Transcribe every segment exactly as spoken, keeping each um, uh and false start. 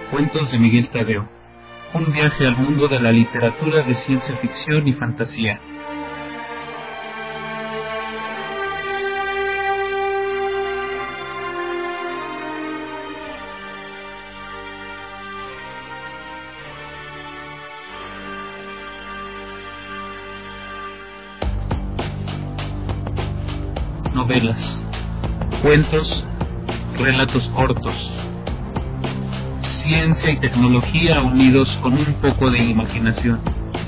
Cuentos de Miguel Tadeo. Un viaje al mundo de la literatura de ciencia ficción y fantasía. Novelas, cuentos, relatos cortos, ciencia y tecnología unidos con un poco de imaginación.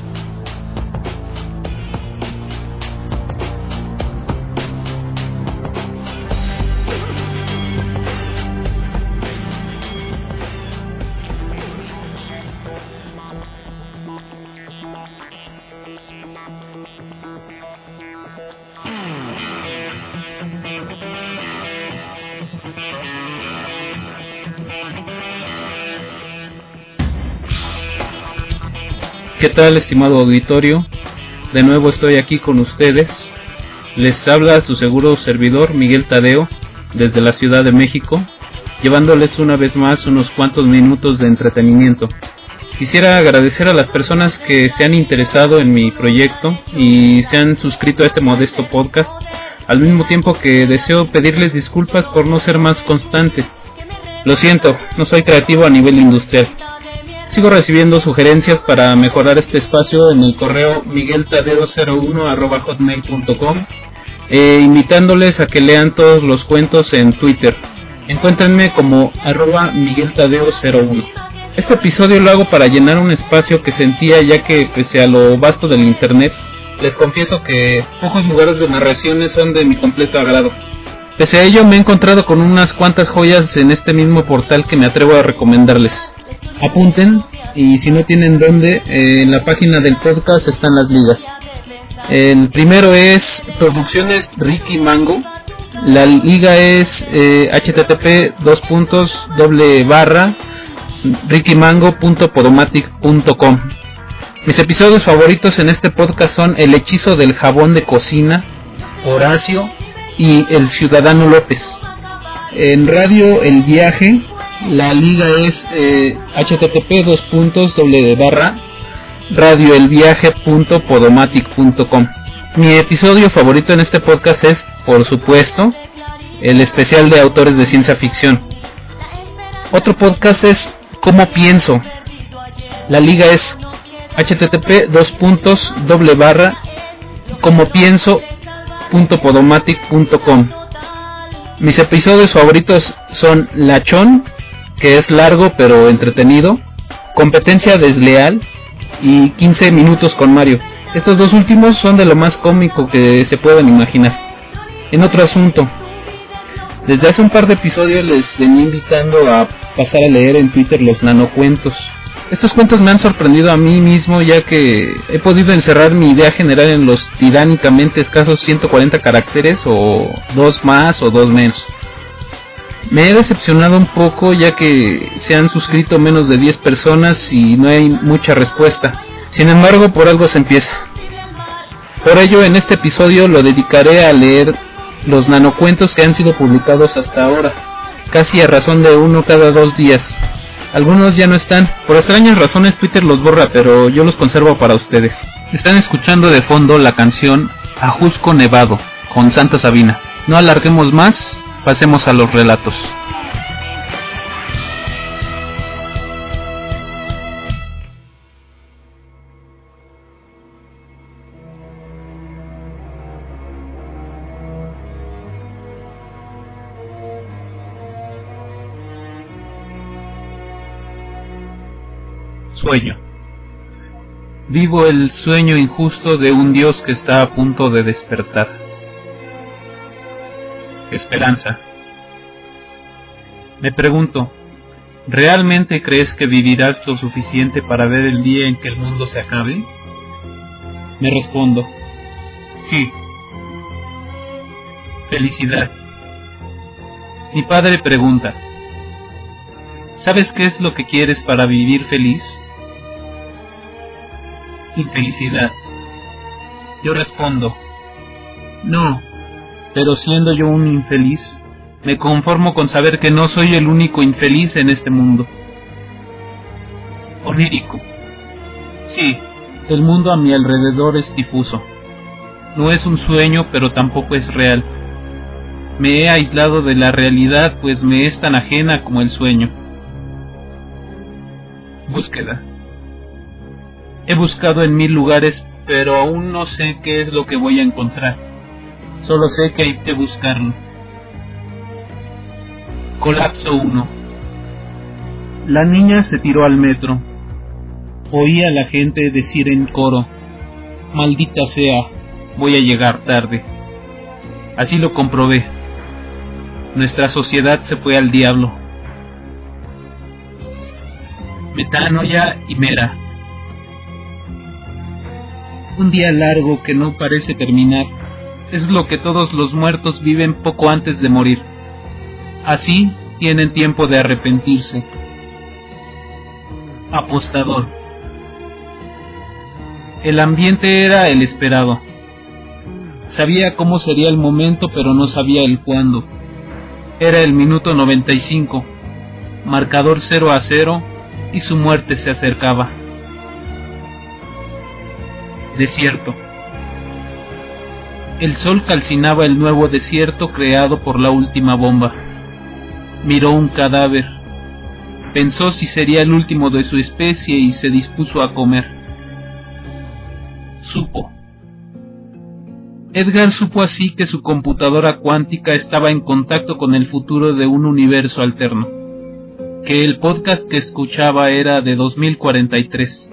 ¿Qué tal, estimado auditorio? De nuevo estoy aquí con ustedes. Les habla su seguro servidor Miguel Tadeo desde la Ciudad de México, llevándoles una vez más unos cuantos minutos de entretenimiento. Quisiera agradecer a las personas que se han interesado en mi proyecto y se han suscrito a este modesto podcast, al mismo tiempo que deseo pedirles disculpas por no ser más constante. Lo siento, no soy creativo a nivel industrial. Sigo recibiendo sugerencias para mejorar este espacio en el correo miguel tadeo cero uno arroba hotmail punto com, eh, invitándoles a que lean todos los cuentos en Twitter. Encuéntrenme como arroba miguel tadeo cero uno. Este episodio lo hago para llenar un espacio que sentía, ya que pese a lo vasto del internet, les confieso que pocos lugares de narraciones son de mi completo agrado. Pese a ello, me he encontrado con unas cuantas joyas en este mismo portal que me atrevo a recomendarles. Apunten, y si no tienen dónde, eh, en la página del podcast están las ligas. El primero es Producciones Ricky Mango. La liga es eh, http dos puntos doble barra rickymango punto podomatic punto com. Mis episodios favoritos en este podcast son El hechizo del jabón de cocina, Horacio y El ciudadano López. En radio El viaje, la liga es eh, http dos puntos doble barra radioelviaje punto podomatic punto com. Mi episodio favorito en este podcast es, por supuesto, el especial de autores de ciencia ficción. Otro podcast es Cómo pienso. La liga es http dos puntos doble barra como pienso punto podomatic punto com. Mis episodios favoritos son Lachón, que es largo pero entretenido, Competencia desleal y quince minutos con Mario. Estos dos últimos son de lo más cómico que se puedan imaginar. En otro asunto, desde hace un par de episodios les venía invitando a pasar a leer en Twitter los nanocuentos. Estos cuentos me han sorprendido a mí mismo, ya que he podido encerrar mi idea general en los tiránicamente escasos ciento cuarenta caracteres, o dos más o dos menos. Me he decepcionado un poco, ya que se han suscrito menos de diez personas y no hay mucha respuesta. Sin embargo, por algo se empieza. Por ello, en este episodio lo dedicaré a leer los nanocuentos que han sido publicados hasta ahora, casi a razón de uno cada dos días. Algunos ya no están, por extrañas razones Twitter los borra, pero yo los conservo para ustedes. Están escuchando de fondo la canción Ajusco Nevado, con Santa Sabina. No alarguemos más, pasemos a los relatos. Sueño. Vivo el sueño injusto de un Dios que está a punto de despertar. Esperanza. Me pregunto, ¿realmente crees que vivirás lo suficiente para ver el día en que el mundo se acabe? Me respondo, sí. Felicidad. Mi padre pregunta, ¿sabes qué es lo que quieres para vivir feliz? Infelicidad. Yo respondo, no, pero siendo yo un infeliz, me conformo con saber que no soy el único infeliz en este mundo. Onírico. Sí, el mundo a mi alrededor es difuso. No es un sueño, pero tampoco es real. Me he aislado de la realidad, pues me es tan ajena como el sueño. Búsqueda. He buscado en mil lugares, pero aún no sé qué es lo que voy a encontrar. Solo sé que hay que buscarlo. Colapso uno. La niña se tiró al metro. Oí a la gente decir en coro: maldita sea, voy a llegar tarde. Así lo comprobé. Nuestra sociedad se fue al diablo. Metanoia y Mera. Un día largo que no parece terminar. Es lo que todos los muertos viven poco antes de morir. Así tienen tiempo de arrepentirse. Apostador. El ambiente era el esperado. Sabía cómo sería el momento, pero no sabía el cuándo. Era el minuto noventa y cinco, marcador cero a cero, y su muerte se acercaba. Desierto. El sol calcinaba el nuevo desierto creado por la última bomba. Miró un cadáver. Pensó si sería el último de su especie y se dispuso a comer. Supo. Edgar supo así que su computadora cuántica estaba en contacto con el futuro de un universo alterno, que el podcast que escuchaba era de dos mil cuarenta y tres.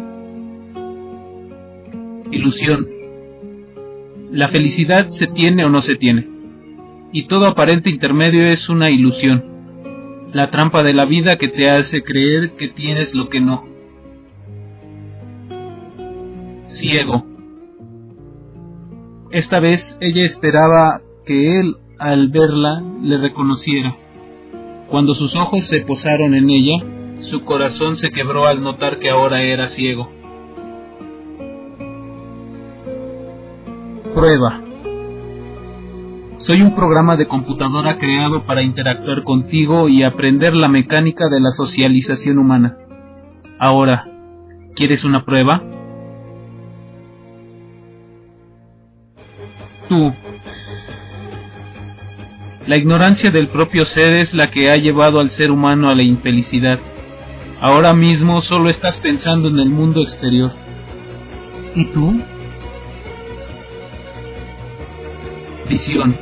Ilusión. La felicidad se tiene o no se tiene, y todo aparente intermedio es una ilusión, la trampa de la vida que te hace creer que tienes lo que no. Ciego. Esta vez ella esperaba que él, al verla, le reconociera. Cuando sus ojos se posaron en ella, su corazón se quebró al notar que ahora era ciego. Prueba. Soy un programa de computadora creado para interactuar contigo y aprender la mecánica de la socialización humana. Ahora, ¿quieres una prueba? Tú. La ignorancia del propio ser es la que ha llevado al ser humano a la infelicidad. Ahora mismo solo estás pensando en el mundo exterior. ¿Y tú? Visión.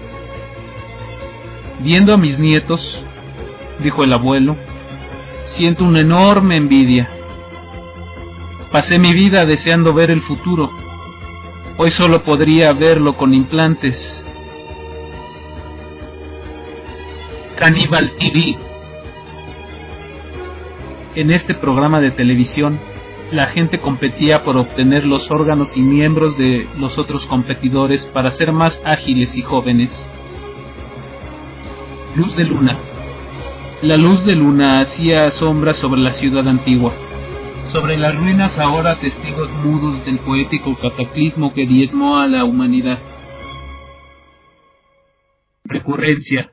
Viendo a mis nietos, dijo el abuelo, siento una enorme envidia. Pasé mi vida deseando ver el futuro. Hoy solo podría verlo con implantes. Cannibal T V. En este programa de televisión, la gente competía por obtener los órganos y miembros de los otros competidores para ser más ágiles y jóvenes. Luz de luna. La luz de luna hacía sombras sobre la ciudad antigua. Sobre las ruinas ahora testigos mudos del poético cataclismo que diezmó a la humanidad. Recurrencia.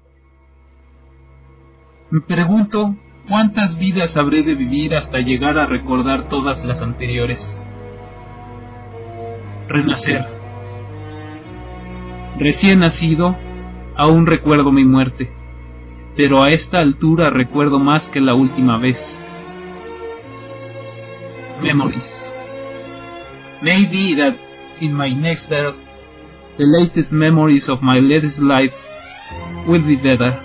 Me pregunto cuántas vidas habré de vivir hasta llegar a recordar todas las anteriores. Renacer. Recién nacido, aún recuerdo mi muerte, pero a esta altura recuerdo más que la última vez. Memories. Maybe that in my next birth, the latest memories of my latest life will be better.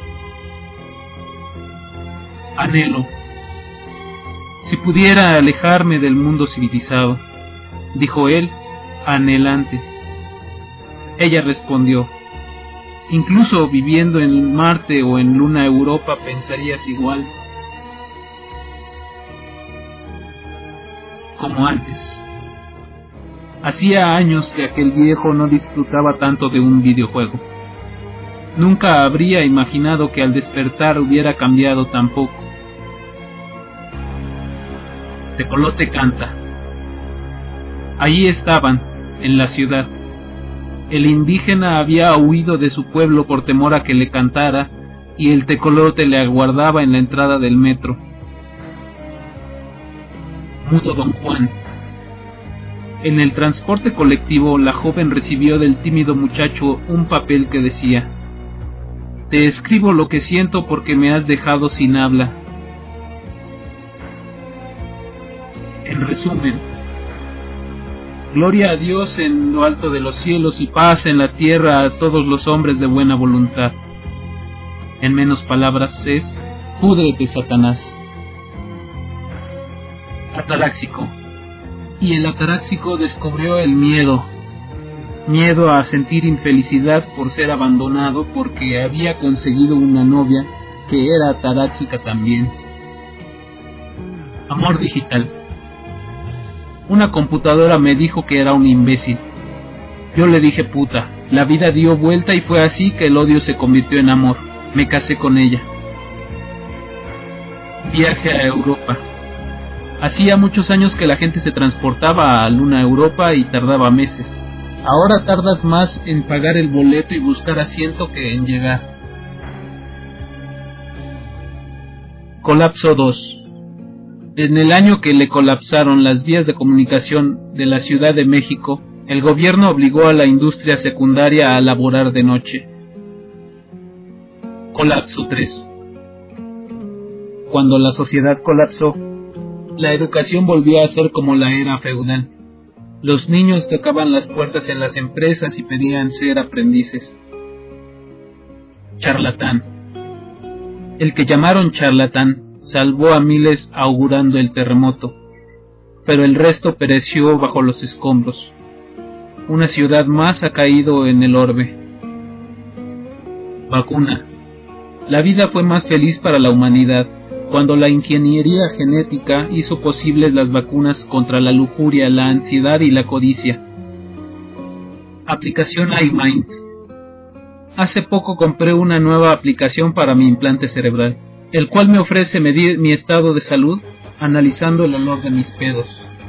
Anhelo. Si pudiera alejarme del mundo civilizado, dijo él, anhelante. Ella respondió, incluso viviendo en Marte o en Luna Europa pensarías igual. Como antes. Hacía años que aquel viejo no disfrutaba tanto de un videojuego. Nunca habría imaginado que al despertar hubiera cambiado tan poco. Tecolote canta. Allí estaban, en la ciudad. El indígena había huido de su pueblo por temor a que le cantara, y el tecolote le aguardaba en la entrada del metro. Mudo don Juan. En el transporte colectivo, la joven recibió del tímido muchacho un papel que decía: te escribo lo que siento porque me has dejado sin habla. En resumen, gloria a Dios en lo alto de los cielos y paz en la tierra a todos los hombres de buena voluntad. En menos palabras es: púdrete, Satanás. Ataráxico. Y el ataráxico descubrió el miedo. Miedo a sentir infelicidad por ser abandonado porque había conseguido una novia que era ataráxica también. Amor digital. Una computadora me dijo que era un imbécil. Yo le dije puta. La vida dio vuelta y fue así que el odio se convirtió en amor. Me casé con ella. Viaje a Europa. Hacía muchos años que la gente se transportaba a Luna Europa y tardaba meses. Ahora tardas más en pagar el boleto y buscar asiento que en llegar. Colapso dos. En el año que le colapsaron las vías de comunicación de la Ciudad de México, el gobierno obligó a la industria secundaria a laborar de noche. Colapso tres. Cuando la sociedad colapsó, la educación volvió a ser como la era feudal. Los niños tocaban las puertas en las empresas y pedían ser aprendices. Charlatán. El que llamaron charlatán salvó a miles augurando el terremoto, pero el resto pereció bajo los escombros. Una ciudad más ha caído en el orbe. Vacuna. La vida fue más feliz para la humanidad cuando la ingeniería genética hizo posibles las vacunas contra la lujuria, la ansiedad y la codicia. Aplicación iMind. Hace poco compré una nueva aplicación para mi implante cerebral, el cual me ofrece medir mi estado de salud analizando el olor de mis pedos.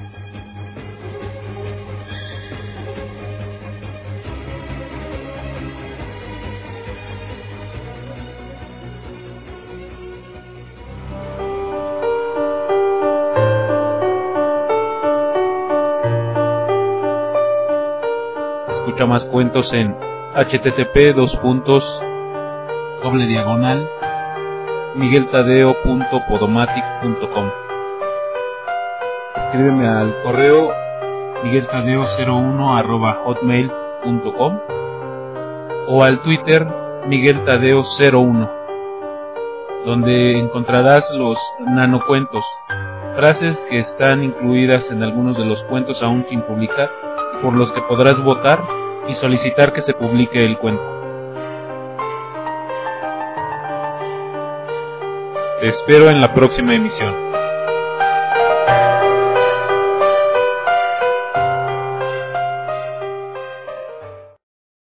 Escucha más cuentos en http dos puntos doble diagonal migueltadeo punto podomatic punto com. Escríbeme al correo migueltadeo cero uno arroba hotmail punto com o al Twitter migueltadeo cero uno, donde encontrarás los nanocuentos, frases que están incluidas en algunos de los cuentos aún sin publicar, por los que podrás votar y solicitar que se publique el cuento. Te espero en la próxima emisión.